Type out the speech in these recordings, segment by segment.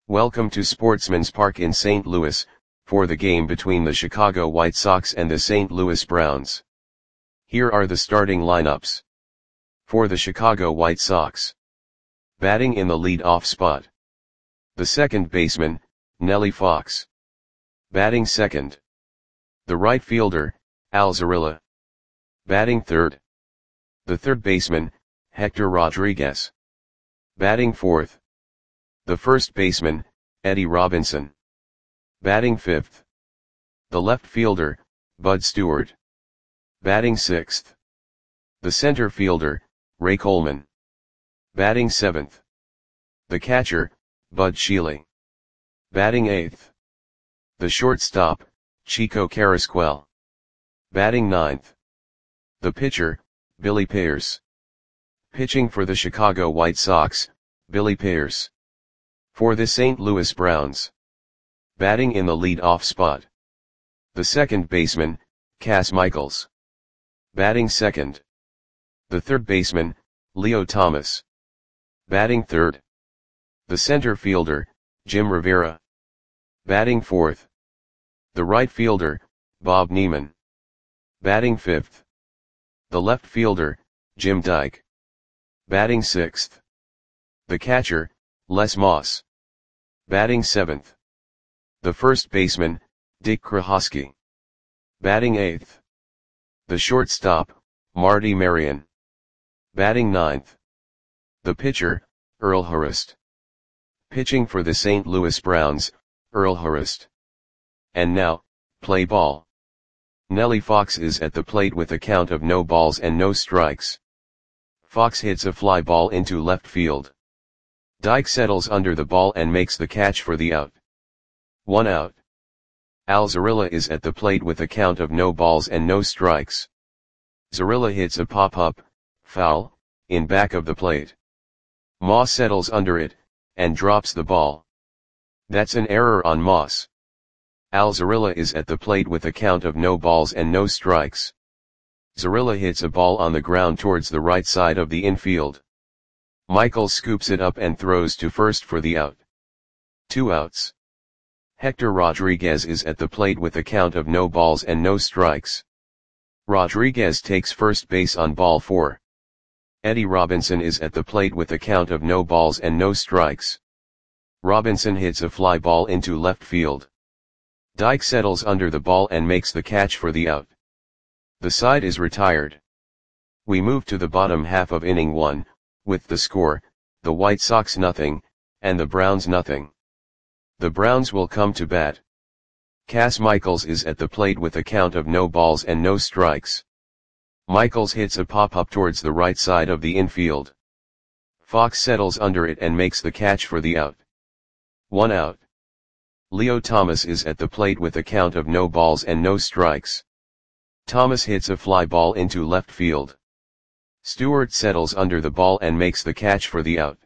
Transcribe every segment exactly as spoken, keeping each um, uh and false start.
Welcome to Sportsman's Park in Saint Louis, for the game between the Chicago White Sox and the Saint Louis Browns. Here are the starting lineups. For the Chicago White Sox. Batting in the lead-off spot. The second baseman, Nellie Fox. Batting second. The right fielder, Al Zarilla. Batting third. The third baseman, Hector Rodriguez. Batting fourth. The first baseman, Eddie Robinson. Batting fifth. The left fielder, Bud Stewart. Batting sixth. The center fielder, Ray Coleman. Batting seventh. The catcher, Bud Sheely. Batting eighth. The shortstop, Chico Carrasquel. Batting ninth. The pitcher, Billy Pierce. Pitching for the Chicago White Sox, Billy Pierce. For the Saint Louis Browns. Batting in the lead-off spot. The second baseman, Cas Michaels. Batting second. The third baseman, Leo Thomas. Batting third. The center fielder, Jim Rivera. Batting fourth. The right fielder, Bob Neiman. Batting fifth. The left fielder, Jim Dyke. Batting sixth. The catcher, Les Moss. Batting seventh. The first baseman, Dick Krahosky. Batting eighth. The shortstop, Marty Marion. Batting ninth. The pitcher, Earl Hurst. Pitching for the Saint Louis Browns, Earl Hurst. And now, play ball. Nellie Fox is at the plate with a count of no balls and no strikes. Fox hits a fly ball into left field. Dyke settles under the ball and makes the catch for the out. One out. Al Zarilla is at the plate with a count of no balls and no strikes. Zarilla hits a pop-up, foul, in back of the plate. Moss settles under it, and drops the ball. That's an error on Moss. Al Zarilla is at the plate with a count of no balls and no strikes. Zarilla hits a ball on the ground towards the right side of the infield. Michaels scoops it up and throws to first for the out. Two outs. Hector Rodriguez is at the plate with a count of no balls and no strikes. Rodriguez takes first base on ball four. Eddie Robinson is at the plate with a count of no balls and no strikes. Robinson hits a fly ball into left field. Dyke settles under the ball and makes the catch for the out. The side is retired. We move to the bottom half of inning one, with the score, the White Sox nothing, and the Browns nothing. The Browns will come to bat. Cas Michaels is at the plate with a count of no balls and no strikes. Michaels hits a pop-up towards the right side of the infield. Fox settles under it and makes the catch for the out. One out. Leo Thomas is at the plate with a count of no balls and no strikes. Thomas hits a fly ball into left field. Stewart settles under the ball and makes the catch for the out.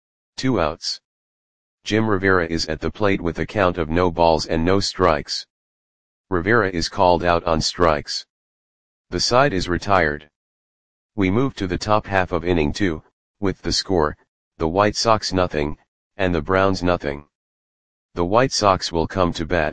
Two outs. Jim Rivera is at the plate with a count of no balls and no strikes. Rivera is called out on strikes. The side is retired. We move to the top half of inning two, with the score, the White Sox nothing, and the Browns nothing. The White Sox will come to bat.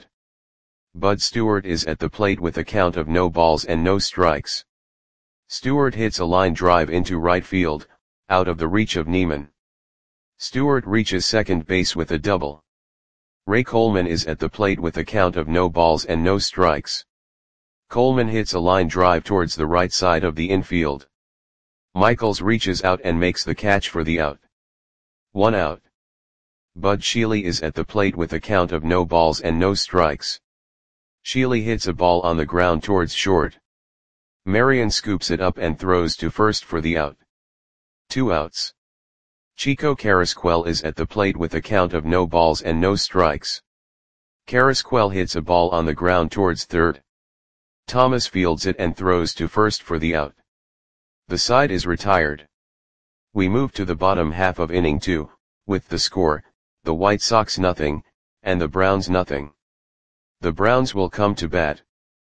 Bud Stewart is at the plate with a count of no balls and no strikes. Stewart hits a line drive into right field, out of the reach of Neiman. Stewart reaches second base with a double. Ray Coleman is at the plate with a count of no balls and no strikes. Coleman hits a line drive towards the right side of the infield. Michaels reaches out and makes the catch for the out. One out. Bud Sheely is at the plate with a count of no balls and no strikes. Sheely hits a ball on the ground towards short. Marion scoops it up and throws to first for the out. Two outs. Chico Carrasquel is at the plate with a count of no balls and no strikes. Carrasquel hits a ball on the ground towards third. Thomas fields it and throws to first for the out. The side is retired. We move to the bottom half of inning two, with the score, the White Sox nothing, and the Browns nothing. The Browns will come to bat.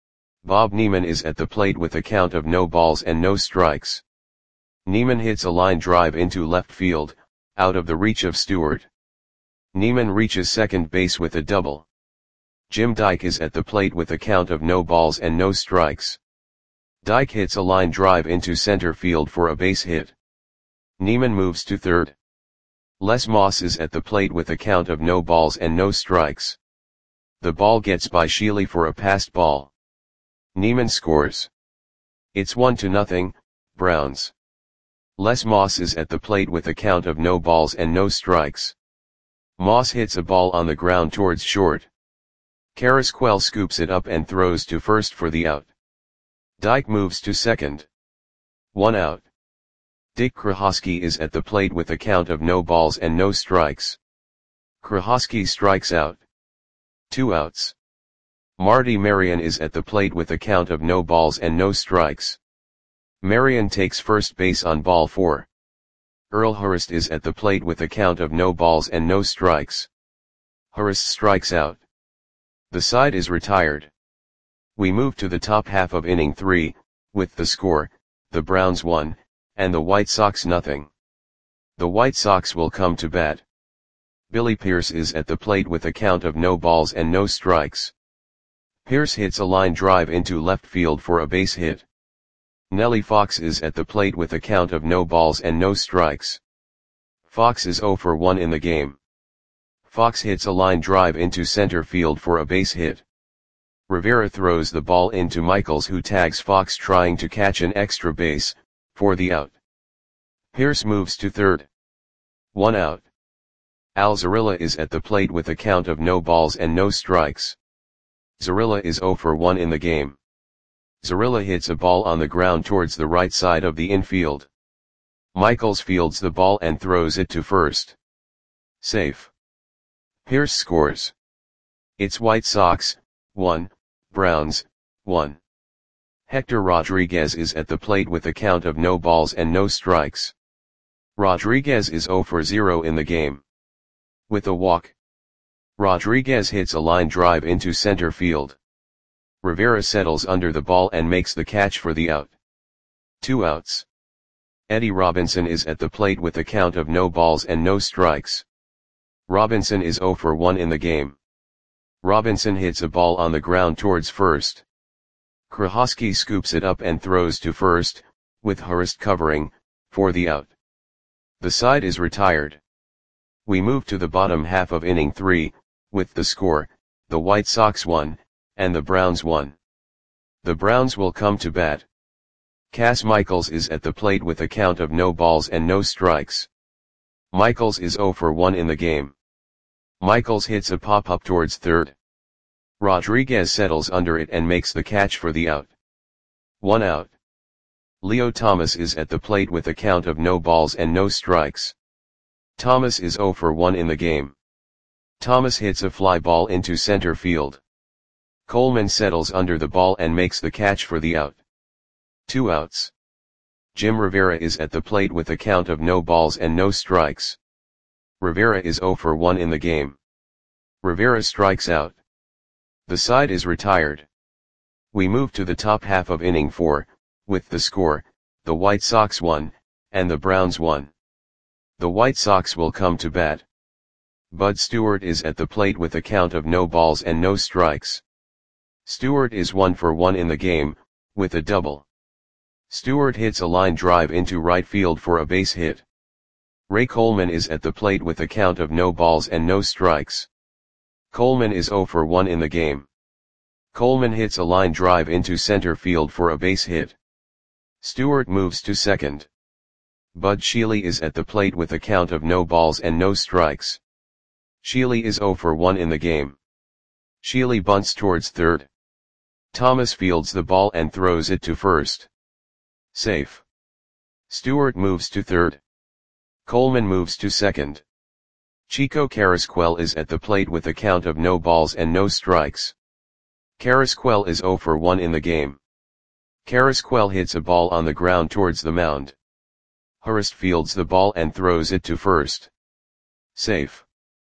Bob Neiman is at the plate with a count of no balls and no strikes. Neiman hits a line drive into left field, out of the reach of Stewart. Neiman reaches second base with a double. Jim Dyke is at the plate with a count of no balls and no strikes. Dyke hits a line drive into center field for a base hit. Neiman moves to third. Les Moss is at the plate with a count of no balls and no strikes. The ball gets by Sheely for a passed ball. Neiman scores. It's one to nothing, Browns. Les Moss is at the plate with a count of no balls and no strikes. Moss hits a ball on the ground towards short. Carrasquel scoops it up and throws to first for the out. Dyke moves to second. One out. Dick Krahosky is at the plate with a count of no balls and no strikes. Krahosky strikes out. Two outs. Marty Marion is at the plate with a count of no balls and no strikes. Marion takes first base on ball four. Earl Hurst is at the plate with a count of no balls and no strikes. Hurst strikes out. The side is retired. We move to the top half of inning three, with the score, the Browns one, and the White Sox nothing. The White Sox will come to bat. Billy Pierce is at the plate with a count of no balls and no strikes. Pierce hits a line drive into left field for a base hit. Nellie Fox is at the plate with a count of no balls and no strikes. Fox is oh for one in the game. Fox hits a line drive into center field for a base hit. Rivera throws the ball into Michaels, who tags Fox trying to catch an extra base, for the out. Pierce moves to third. One out. Al Zarilla is at the plate with a count of no balls and no strikes. Zarilla is oh for one in the game. Zarilla hits a ball on the ground towards the right side of the infield. Michaels fields the ball and throws it to first. Safe. Pierce scores. It's White Sox, one, Browns, one. Hector Rodriguez is at the plate with a count of no balls and no strikes. Rodriguez is oh for zero in the game. With a walk, Rodriguez hits a line drive into center field. Rivera settles under the ball and makes the catch for the out. Two outs. Eddie Robinson is at the plate with a count of no balls and no strikes. Robinson is oh for one in the game. Robinson hits a ball on the ground towards first. Krahosky scoops it up and throws to first, with Hurst covering, for the out. The side is retired. We move to the bottom half of inning three, with the score, the White Sox one, and the Browns one. The Browns will come to bat. Cass Michaels is at the plate with a count of no balls and no strikes. Michaels is oh for one in the game. Michaels hits a pop-up towards third. Rodriguez settles under it and makes the catch for the out. One out. Leo Thomas is at the plate with a count of no balls and no strikes. Thomas is oh for one in the game. Thomas hits a fly ball into center field. Coleman settles under the ball and makes the catch for the out. Two outs. Jim Rivera is at the plate with a count of no balls and no strikes. Rivera is oh for one in the game. Rivera strikes out. The side is retired. We move to the top half of inning four, with the score, the White Sox one, and the Browns one. The White Sox will come to bat. Bud Stewart is at the plate with a count of no balls and no strikes. Stewart is one for one in the game, with a double. Stewart hits a line drive into right field for a base hit. Ray Coleman is at the plate with a count of no balls and no strikes. Coleman is oh for one in the game. Coleman hits a line drive into center field for a base hit. Stewart moves to second. Bud Sheely is at the plate with a count of no balls and no strikes. Sheely is oh for one in the game. Sheely bunts towards third. Thomas fields the ball and throws it to first. Safe. Stewart moves to third. Coleman moves to second. Chico Carrasquel is at the plate with a count of no balls and no strikes. Carrasquel is oh for one in the game. Carrasquel hits a ball on the ground towards the mound. Hurst fields the ball and throws it to first. Safe.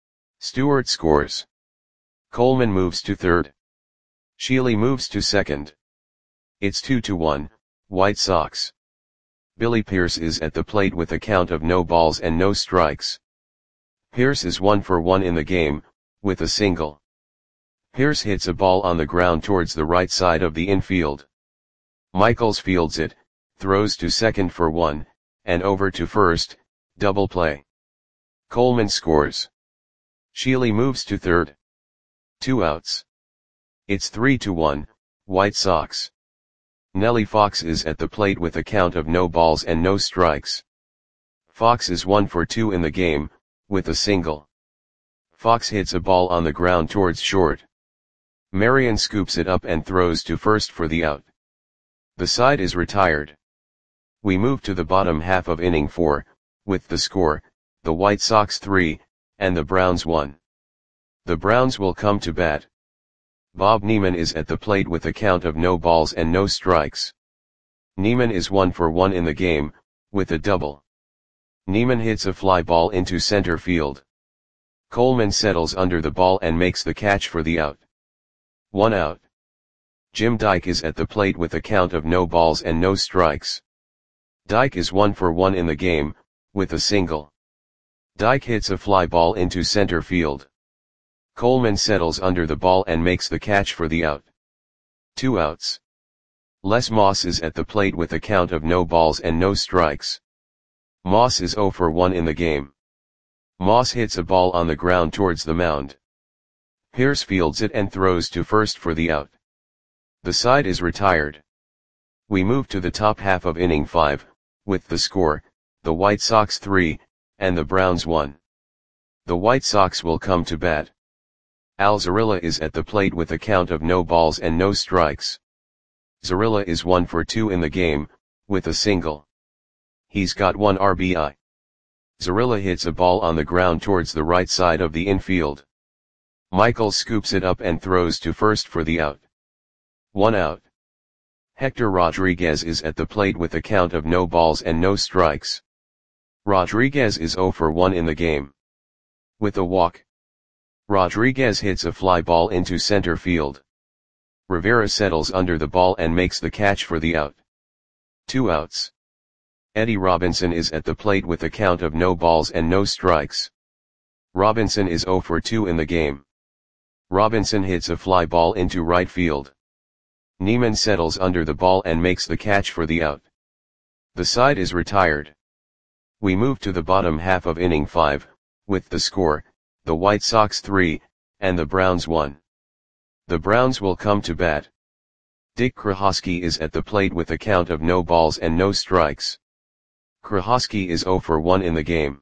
Stewart scores. Coleman moves to third. Sheely moves to second. It's two to one, White Sox. Billy Pierce is at the plate with a count of no balls and no strikes. Pierce is one for one in the game, with a single. Pierce hits a ball on the ground towards the right side of the infield. Michaels fields it, throws to second for one, and over to first, double play. Coleman scores. Sheely moves to third. Two outs. It's three to one, White Sox. Nellie Fox is at the plate with a count of no balls and no strikes. Fox is one for two in the game, with a single. Fox hits a ball on the ground towards short. Marion scoops it up and throws to first for the out. The side is retired. We move to the bottom half of inning four, with the score, the White Sox three, and the Browns one. The Browns will come to bat. Bob Neiman is at the plate with a count of no balls and no strikes. Neiman is one for one in the game, with a double. Neiman hits a fly ball into center field. Coleman settles under the ball and makes the catch for the out. One out. Jim Dyke is at the plate with a count of no balls and no strikes. Dyke is one for one in the game, with a single. Dyke hits a fly ball into center field. Coleman settles under the ball and makes the catch for the out. Two outs. Les Moss is at the plate with a count of no balls and no strikes. Moss is zero for one in the game. Moss hits a ball on the ground towards the mound. Pierce fields it and throws to first for the out. The side is retired. We move to the top half of inning five, with the score, the White Sox three, and the Browns one. The White Sox will come to bat. Al Zarilla is at the plate with a count of no balls and no strikes. Zarilla is one for two in the game, with a single. He's got one R B I. Zarilla hits a ball on the ground towards the right side of the infield. Michaels scoops it up and throws to first for the out. One out. Hector Rodriguez is at the plate with a count of no balls and no strikes. Rodriguez is zero for one in the game. With a walk. Rodriguez hits a fly ball into center field. Rivera settles under the ball and makes the catch for the out. Two outs. Eddie Robinson is at the plate with a count of no balls and no strikes. Robinson is zero for two in the game. Robinson hits a fly ball into right field. Neiman settles under the ball and makes the catch for the out. The side is retired. We move to the bottom half of inning five, with the score, the White Sox three, and the Browns one. The Browns will come to bat. Dick Krahosky is at the plate with a count of no balls and no strikes. Krahosky is zero for one in the game.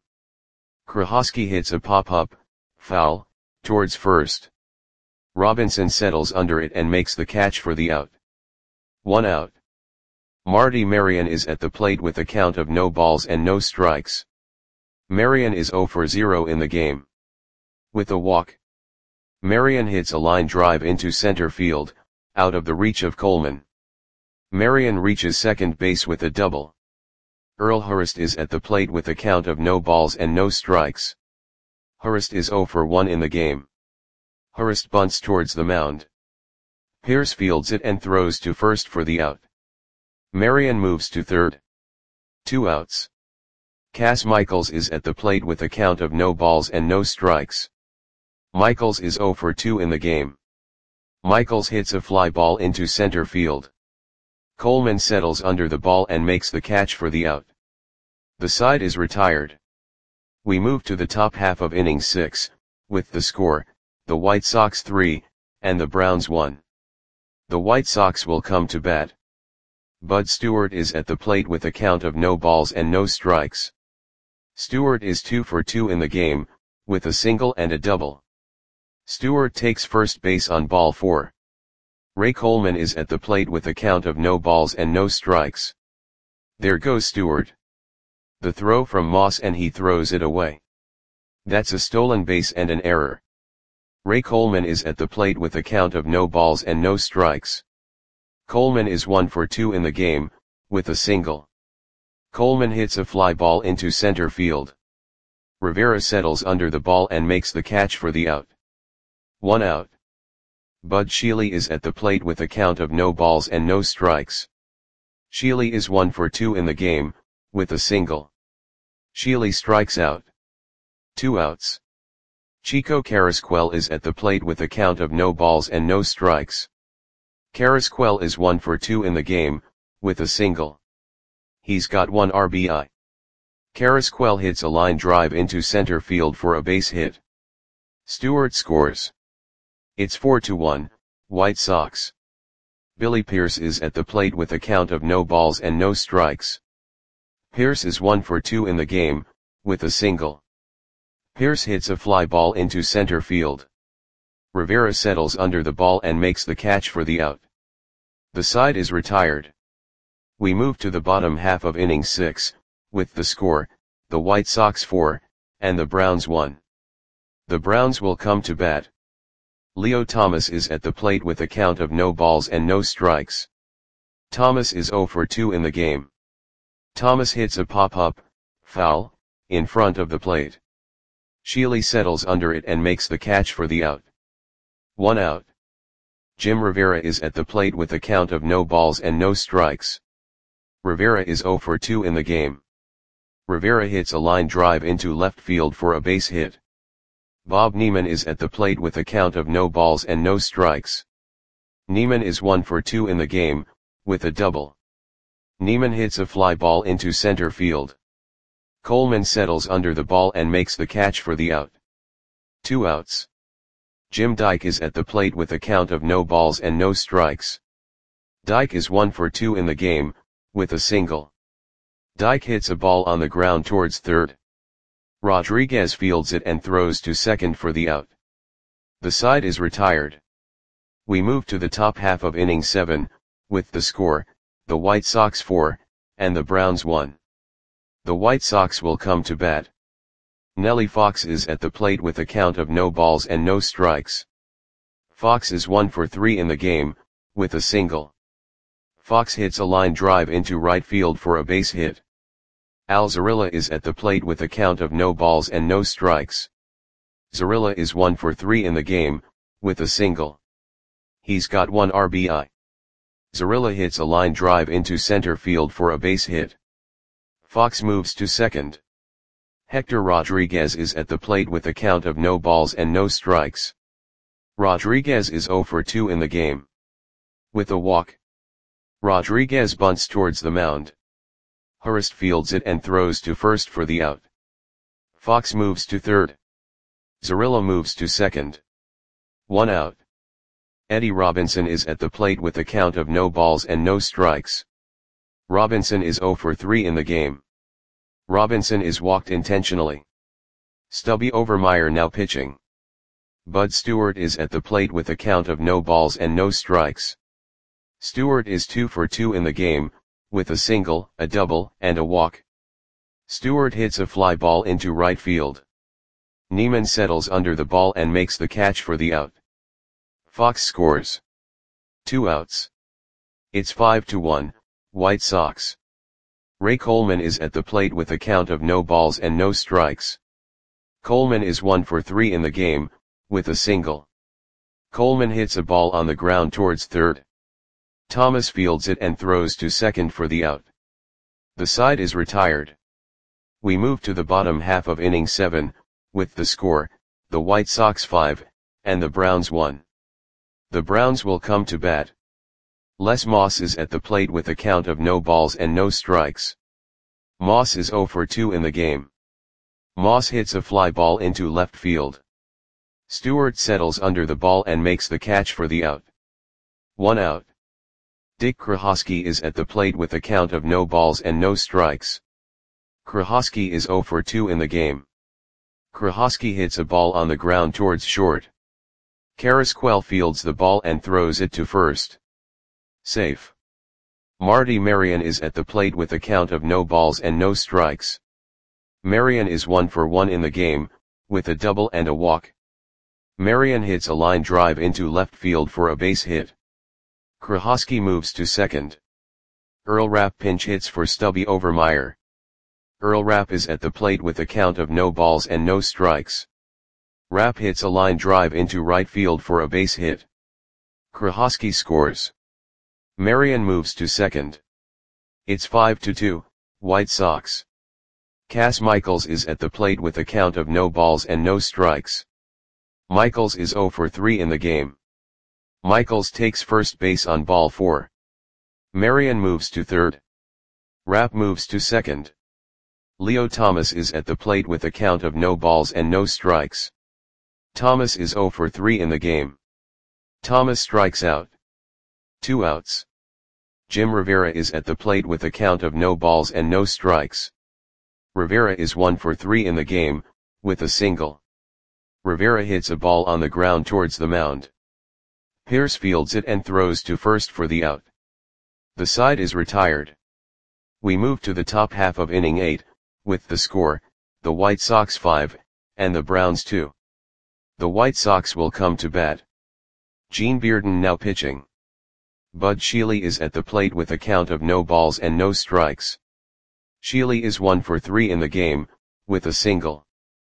Krahosky hits a pop-up, foul, towards first. Robinson settles under it and makes the catch for the out. One out. Marty Marion is at the plate with a count of no balls and no strikes. Marion is zero for zero in the game. With a walk. Marion hits a line drive into center field, out of the reach of Coleman. Marion reaches second base with a double. Earl Hurst is at the plate with a count of no balls and no strikes. Hurst is zero for one in the game. Hurst bunts towards the mound. Pierce fields it and throws to first for the out. Marion moves to third. Two outs. Cass Michaels is at the plate with a count of no balls and no strikes. Michaels is zero for two in the game. Michaels hits a fly ball into center field. Coleman settles under the ball and makes the catch for the out. The side is retired. We move to the top half of inning six, with the score, the White Sox three, and the Browns one. The White Sox will come to bat. Bud Stewart is at the plate with a count of no balls and no strikes. Stewart is two for two in the game, with a single and a double. Stewart takes first base on ball four. Ray Coleman is at the plate with a count of no balls and no strikes. There goes Stewart. The throw from Moss and he throws it away. That's a stolen base and an error. Ray Coleman is at the plate with a count of no balls and no strikes. Coleman is one for two in the game, with a single. Coleman hits a fly ball into center field. Rivera settles under the ball and makes the catch for the out. One out. Bud Sheely is at the plate with a count of no balls and no strikes. Sheely is one for two in the game, with a single. Sheely strikes out. Two outs. Chico Carrasquel is at the plate with a count of no balls and no strikes. Carrasquel is one for two in the game, with a single. He's got one R B I. Carrasquel hits a line drive into center field for a base hit. Stewart scores. It's four to one, White Sox. Billy Pierce is at the plate with a count of no balls and no strikes. Pierce is one for two in the game, with a single. Pierce hits a fly ball into center field. Rivera settles under the ball and makes the catch for the out. The side is retired. We move to the bottom half of inning six, with the score, the White Sox four, and the Browns one. The Browns will come to bat. Leo Thomas is at the plate with a count of no balls and no strikes. Thomas is zero for two in the game. Thomas hits a pop-up, foul, in front of the plate. Sheely settles under it and makes the catch for the out. One out. Jim Rivera is at the plate with a count of no balls and no strikes. Rivera is zero for two in the game. Rivera hits a line drive into left field for a base hit. Bob Neiman is at the plate with a count of no balls and no strikes. Neiman is one for two in the game, with a double. Neiman hits a fly ball into center field. Coleman settles under the ball and makes the catch for the out. Two outs. Jim Dyke is at the plate with a count of no balls and no strikes. Dyke is one for two in the game, with a single. Dyke hits a ball on the ground towards third. Rodriguez fields it and throws to second for the out. The side is retired. We move to the top half of inning seven, with the score, the White Sox four, and the Browns one. The White Sox will come to bat. Nellie Fox is at the plate with a count of no balls and no strikes. Fox is one for three in the game, with a single. Fox hits a line drive into right field for a base hit. Al Zarilla is at the plate with a count of no balls and no strikes. Zarilla is one for three in the game, with a single. He's got one R B I. Zarilla hits a line drive into center field for a base hit. Fox moves to second. Hector Rodriguez is at the plate with a count of no balls and no strikes. Rodriguez is zero for two in the game. With a walk. Rodriguez bunts towards the mound. Hurst fields it and throws to first for the out. Fox moves to third. Zarilla moves to second. One out. Eddie Robinson is at the plate with a count of no balls and no strikes. Robinson is zero for three in the game. Robinson is walked intentionally. Stubby Overmeyer now pitching. Bud Stewart is at the plate with a count of no balls and no strikes. Stewart is two for two in the game, with a single, a double, and a walk. Stewart hits a fly ball into right field. Neiman settles under the ball and makes the catch for the out. Fox scores. Two outs. It's five to one, White Sox. Ray Coleman is at the plate with a count of no balls and no strikes. Coleman is one for three in the game, with a single. Coleman hits a ball on the ground towards third. Thomas fields it and throws to second for the out. The side is retired. We move to the bottom half of inning seven, with the score, the White Sox five, and the Browns one. The Browns will come to bat. Les Moss is at the plate with a count of no balls and no strikes. Moss is zero for two in the game. Moss hits a fly ball into left field. Stewart settles under the ball and makes the catch for the out. One out. Dick Krahosky is at the plate with a count of no balls and no strikes. Krahosky is zero for two in the game. Krahosky hits a ball on the ground towards short. Carrasquel fields the ball and throws it to first. Safe. Marty Marion is at the plate with a count of no balls and no strikes. Marion is one for one in the game, with a double and a walk. Marion hits a line drive into left field for a base hit. Krahosky moves to second. Earl Rapp pinch hits for Stubby Overmeyer. Earl Rapp is at the plate with a count of no balls and no strikes. Rapp hits a line drive into right field for a base hit. Krahosky scores. Marion moves to second. It's five to two, White Sox. Cass Michaels is at the plate with a count of no balls and no strikes. Michaels is zero for three in the game. Michaels takes first base on ball four. Marion moves to third. Rapp moves to second. Leo Thomas is at the plate with a count of no balls and no strikes. Thomas is zero for three in the game. Thomas strikes out. Two outs. Jim Rivera is at the plate with a count of no balls and no strikes. Rivera is one for three in the game, with a single. Rivera hits a ball on the ground towards the mound. Pierce fields it and throws to first for the out. The side is retired. We move to the top half of inning eight, with the score, the White Sox five, and the Browns two. The White Sox will come to bat. Gene Bearden now pitching. Bud Shealy is at the plate with a count of no balls and no strikes. Shealy is one for three in the game, with a single.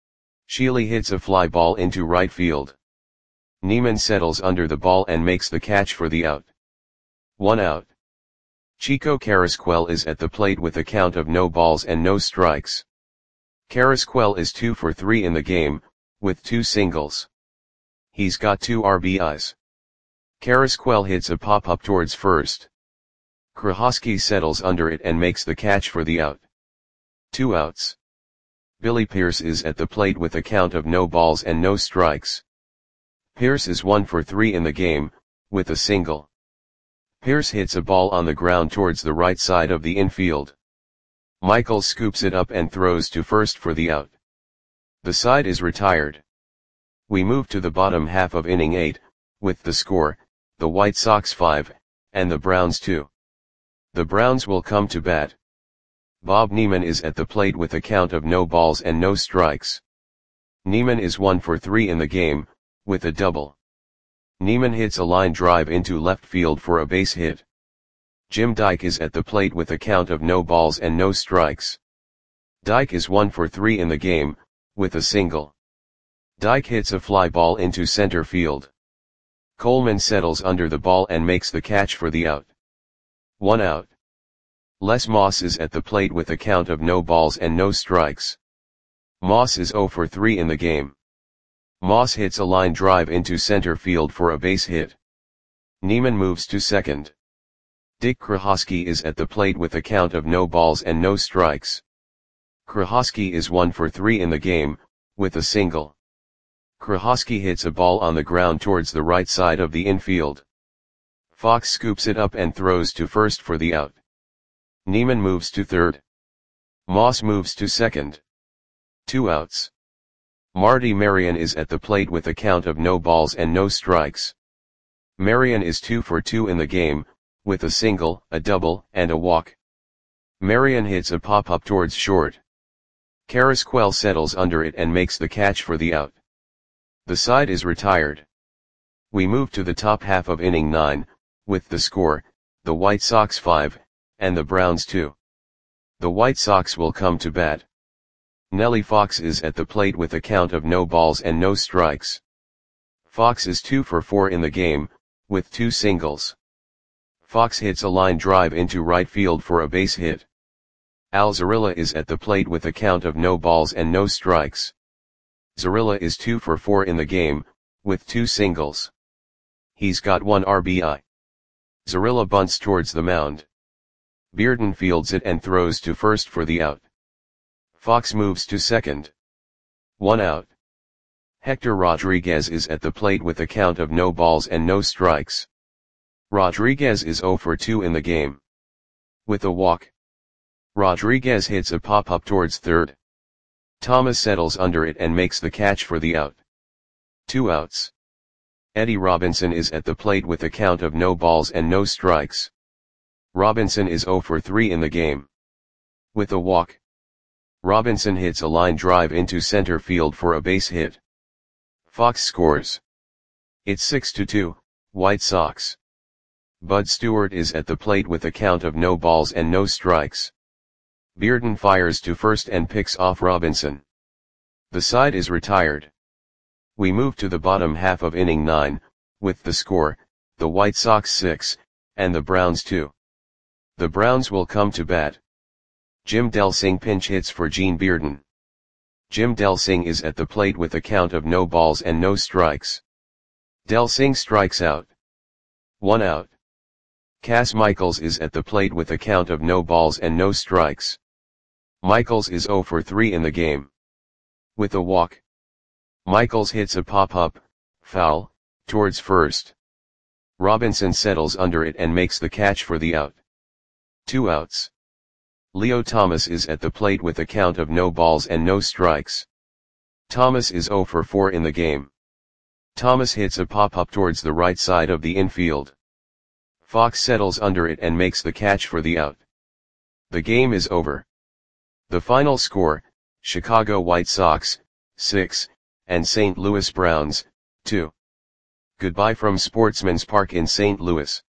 Shealy hits a fly ball into right field. Neiman settles under the ball and makes the catch for the out. One out. Chico Carrasquel is at the plate with a count of no balls and no strikes. Carrasquel is two for three in the game, with two singles. He's got two R B Is. Carrasquel hits a pop-up towards first. Krahosky settles under it and makes the catch for the out. Two outs. Billy Pierce is at the plate with a count of no balls and no strikes. Pierce is one for three in the game, with a single. Pierce hits a ball on the ground towards the right side of the infield. Michaels scoops it up and throws to first for the out. The side is retired. We move to the bottom half of inning eight, with the score, the White Sox five, and the Browns two. The Browns will come to bat. Bob Neiman is at the plate with a count of no balls and no strikes. Neiman is one for three in the game, with a double. Neiman hits a line drive into left field for a base hit. Jim Dyke is at the plate with a count of no balls and no strikes. Dyke is one for three in the game, with a single. Dyke hits a fly ball into center field. Coleman settles under the ball and makes the catch for the out. One out. Les Moss is at the plate with a count of no balls and no strikes. Moss is zero for three in the game. Moss hits a line drive into center field for a base hit. Neiman moves to second. Dick Krahosky is at the plate with a count of no balls and no strikes. Krahosky is one for three in the game, with a single. Krahosky hits a ball on the ground towards the right side of the infield. Fox scoops it up and throws to first for the out. Neiman moves to third. Moss moves to second. Two outs. Marty Marion is at the plate with a count of no balls and no strikes. Marion is two for two in the game, with a single, a double, and a walk. Marion hits a pop-up towards short. Carrasquel settles under it and makes the catch for the out. The side is retired. We move to the top half of inning nine, with the score, the White Sox five, and the Browns two. The White Sox will come to bat. Nellie Fox is at the plate with a count of no balls and no strikes. Fox is two for four in the game, with two singles. Fox hits a line drive into right field for a base hit. Al Zarilla is at the plate with a count of no balls and no strikes. Zarilla is two for four in the game, with two singles. He's got one R B I. Zarilla bunts towards the mound. Bearden fields it and throws to first for the out. Fox moves to second. One out. Hector Rodriguez is at the plate with a count of no balls and no strikes. Rodriguez is zero for two in the game. With a walk. Rodriguez hits a pop-up towards third. Thomas settles under it and makes the catch for the out. Two outs. Eddie Robinson is at the plate with a count of no balls and no strikes. Robinson is zero for three in the game. With a walk. Robinson hits a line drive into center field for a base hit. Fox scores. It's six to two, White Sox. Bud Stewart is at the plate with a count of no balls and no strikes. Bearden fires to first and picks off Robinson. The side is retired. We move to the bottom half of inning nine, with the score, the White Sox six, and the Browns two. The Browns will come to bat. Jim Delsing pinch hits for Gene Bearden. Jim Delsing is at the plate with a count of no balls and no strikes. Delsing strikes out. One out. Cas Michaels is at the plate with a count of no balls and no strikes. Michaels is zero for three in the game. With a walk, Michaels hits a pop-up, foul, towards first. Robinson settles under it and makes the catch for the out. Two outs. Leo Thomas is at the plate with a count of no balls and no strikes. Thomas is zero for four in the game. Thomas hits a pop-up towards the right side of the infield. Fox settles under it and makes the catch for the out. The game is over. The final score, Chicago White Sox, six, and Saint Louis Browns, two. Goodbye from Sportsman's Park in Saint Louis.